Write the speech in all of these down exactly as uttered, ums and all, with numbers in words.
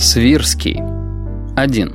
Свирский. Один.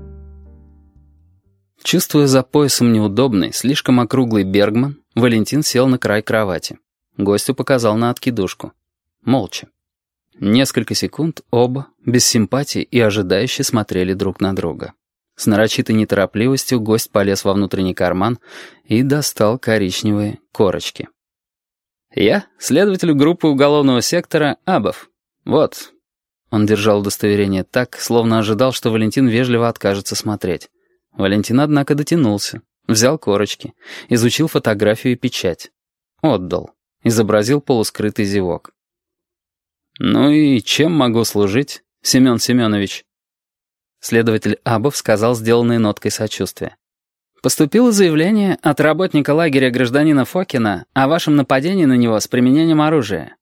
Чувствуя за поясом неудобный, слишком округлый Бергман, Валентин сел на край кровати. Гостю показал на откидушку. Молча. Несколько секунд оба, без симпатии и ожидающе, смотрели друг на друга. С нарочитой неторопливостью гость полез во внутренний карман и достал коричневые корочки. «Я следователь группы уголовного сектора Абов. Вот». Он держал удостоверение так, словно ожидал, что Валентин вежливо откажется смотреть. Валентин, однако, дотянулся, взял корочки, изучил фотографию и печать. Отдал. Изобразил полускрытый зевок. «Ну и чем могу служить, Семен Семенович?» Следователь Абов сказал, сделанной ноткой сочувствия. «Поступило заявление от работника лагеря гражданина Фокина о вашем нападении на него с применением оружия».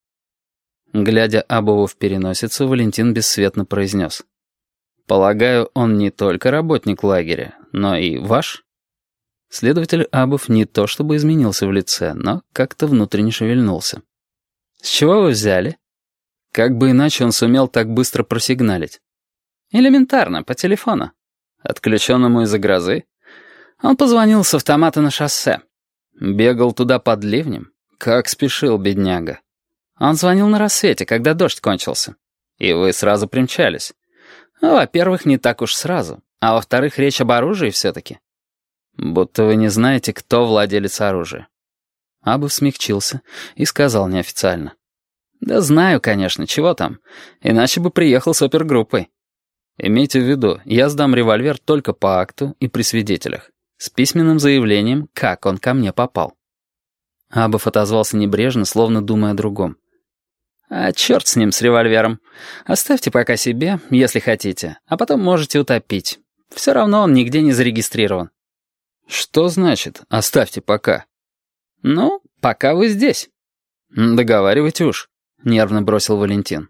Глядя Абову в переносицу, Валентин бесцветно произнес. «Полагаю, он не только работник лагеря, но и ваш?» Следователь Абов не то чтобы изменился в лице, но как-то внутренне шевельнулся. «С чего вы взяли?» Как бы иначе он сумел так быстро просигналить? «Элементарно, по телефону. Отключенному из-за грозы. Он позвонил с автомата на шоссе. Бегал туда под ливнем. Как спешил, бедняга. Он звонил на рассвете, когда дождь кончился. И вы сразу примчались. Ну, во-первых, не так уж сразу. А во-вторых, речь об оружии все-таки. Будто вы не знаете, кто владелец оружия». Абов смягчился и сказал неофициально. «Да знаю, конечно, чего там. Иначе бы приехал с опергруппой. Имейте в виду, я сдам револьвер только по акту и при свидетелях. С письменным заявлением, как он ко мне попал». Абов отозвался небрежно, словно думая о другом. «А черт с ним, с револьвером. Оставьте пока себе, если хотите, а потом можете утопить. Все равно он нигде не зарегистрирован». «Что значит «оставьте пока»?» «Ну, пока вы здесь». «Договаривайте уж», — нервно бросил Валентин.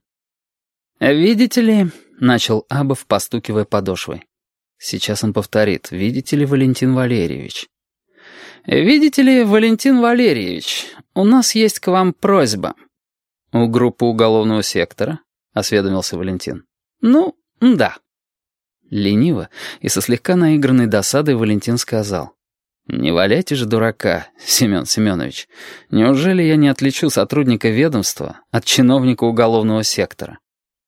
«Видите ли», — начал Абов, постукивая подошвой. Сейчас он повторит. «Видите ли, Валентин Валерьевич?» «Видите ли, Валентин Валерьевич, у нас есть к вам просьба». «У группы уголовного сектора?» — осведомился Валентин. «Ну, да». Лениво и со слегка наигранной досадой Валентин сказал. «Не валяйте же дурака, Семен Семенович. Неужели я не отличу сотрудника ведомства от чиновника уголовного сектора?»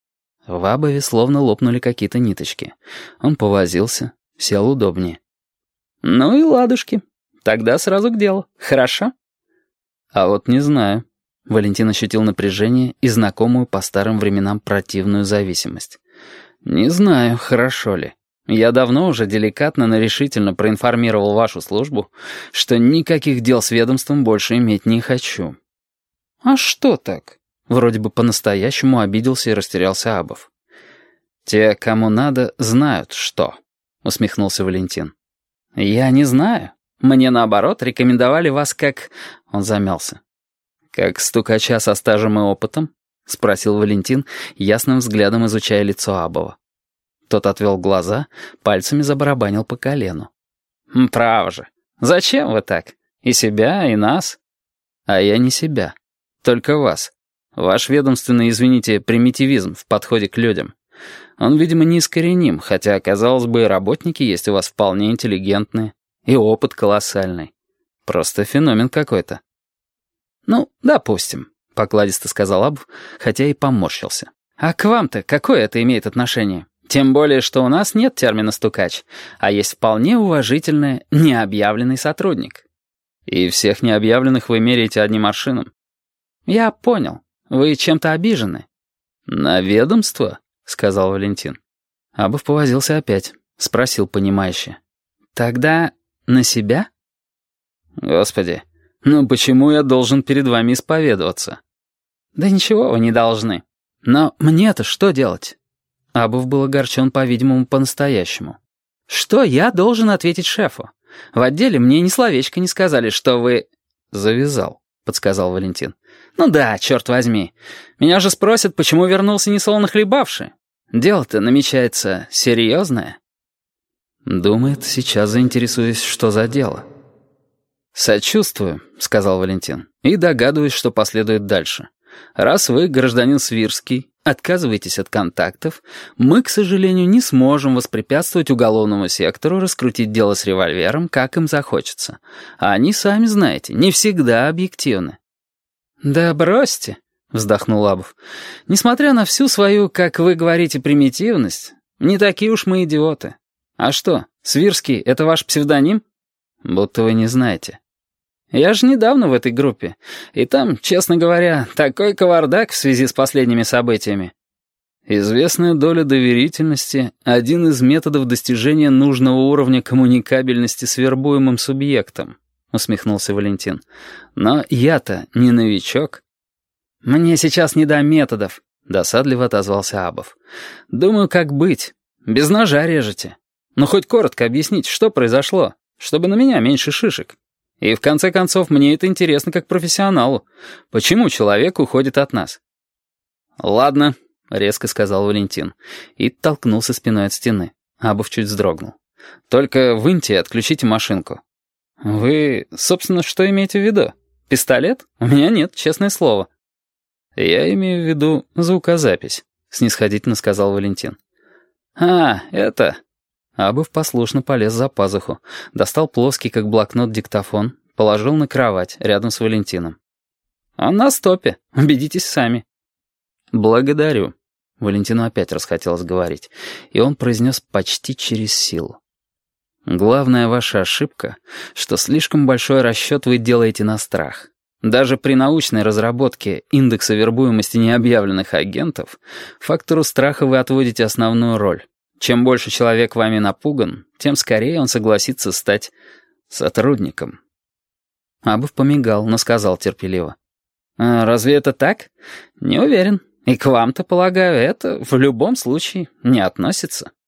В Абове словно лопнули какие-то ниточки. Он повозился, сел удобнее. «Ну и ладушки. Тогда сразу к делу. Хорошо?» «А вот не знаю». Валентин ощутил напряжение и знакомую по старым временам противную зависимость. «Не знаю, хорошо ли. Я давно уже деликатно, но решительно проинформировал вашу службу, что никаких дел с ведомством больше иметь не хочу». «А что так?» Вроде бы по-настоящему обиделся и растерялся Абов. «Те, кому надо, знают, что», — усмехнулся Валентин. «Я не знаю. Мне, наоборот, рекомендовали вас как...» Он замялся. «Как стукача со стажем и опытом?» — спросил Валентин, ясным взглядом изучая лицо Абова. Тот отвел глаза, пальцами забарабанил по колену. «Право же. Зачем вы так? И себя, и нас?» «А я не себя. Только вас. Ваш ведомственный, извините, примитивизм в подходе к людям. Он, видимо, неискореним, хотя, казалось бы, и работники есть у вас вполне интеллигентные, и опыт колоссальный. Просто феномен какой-то». «Ну, допустим», — покладисто сказал Абов, хотя и поморщился. «А к вам-то какое это имеет отношение? Тем более, что у нас нет термина «стукач», а есть вполне уважительный необъявленный сотрудник». «И всех необъявленных вы меряете одним аршином?» «Я понял. Вы чем-то обижены». «На ведомство?» — сказал Валентин. Абов повозился опять, спросил понимающе. «Тогда на себя?» «Господи, ну почему я должен перед вами исповедоваться?» «Да ничего вы не должны. Но мне-то что делать?» Абов был огорчен, по-видимому, по-настоящему. «Что я должен ответить шефу? В отделе мне ни словечко не сказали, что вы...» «Завязал», — подсказал Валентин. «Ну да, черт возьми. Меня же спросят, почему вернулся несолоно хлебавши. Дело-то намечается серьезное». Думает, сейчас заинтересуюсь, что за дело. «Сочувствую», — сказал Валентин, — «и догадываюсь, что последует дальше. Раз вы, гражданин Свирский, отказываетесь от контактов, мы, к сожалению, не сможем воспрепятствовать уголовному сектору раскрутить дело с револьвером, как им захочется. А они, сами знаете, не всегда объективны». «Да бросьте», — вздохнул Абов. «Несмотря на всю свою, как вы говорите, примитивность, не такие уж мы идиоты. А что, Свирский — это ваш псевдоним?» «Будто вы не знаете». «Я же недавно в этой группе, и там, честно говоря, такой кавардак в связи с последними событиями». «Известная доля доверительности — один из методов достижения нужного уровня коммуникабельности с вербуемым субъектом», — усмехнулся Валентин. «Но я-то не новичок». «Мне сейчас не до методов», — досадливо отозвался Абов. «Думаю, как быть. Без ножа режете. Но хоть коротко объясните, что произошло, чтобы на меня меньше шишек. И в конце концов, мне это интересно как профессионалу. Почему человек уходит от нас?» «Ладно», — резко сказал Валентин, и толкнулся спиной от стены. Абов чуть вздрогнул. «Только выньте и отключите машинку». «Вы, собственно, что имеете в виду? Пистолет? У меня нет, честное слово». «Я имею в виду звукозапись», — снисходительно сказал Валентин. «А, это...» Абов послушно полез за пазуху, достал плоский, как блокнот, диктофон, положил на кровать рядом с Валентином. «Он на стопе, убедитесь сами». «Благодарю». Валентину опять расхотелось говорить, и он произнес почти через силу. «Главная ваша ошибка, что слишком большой расчет вы делаете на страх. Даже при научной разработке индекса вербуемости необъявленных агентов фактору страха вы отводите основную роль. Чем больше человек вами напуган, тем скорее он согласится стать сотрудником». Абов помигал, но сказал терпеливо. «А разве это так? Не уверен. И к вам-то, полагаю, это в любом случае не относится».